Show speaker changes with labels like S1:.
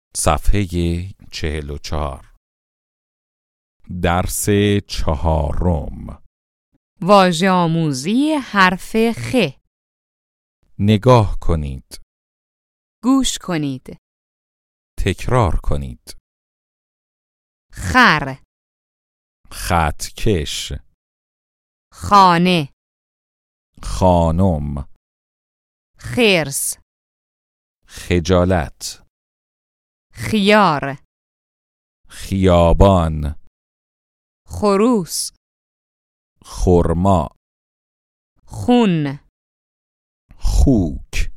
S1: صفحه 44. درس 4.
S2: واژه آموزی حرف خ.
S1: نگاه کنید.
S2: گوش کنید.
S1: تکرار کنید.
S2: خر،
S1: خطکش،
S2: خانه،
S1: خانم،
S2: خرس،
S1: خجالت،
S2: خیار،
S1: خیابان،
S2: خروس،
S1: خرما،
S2: خون،
S1: خوک.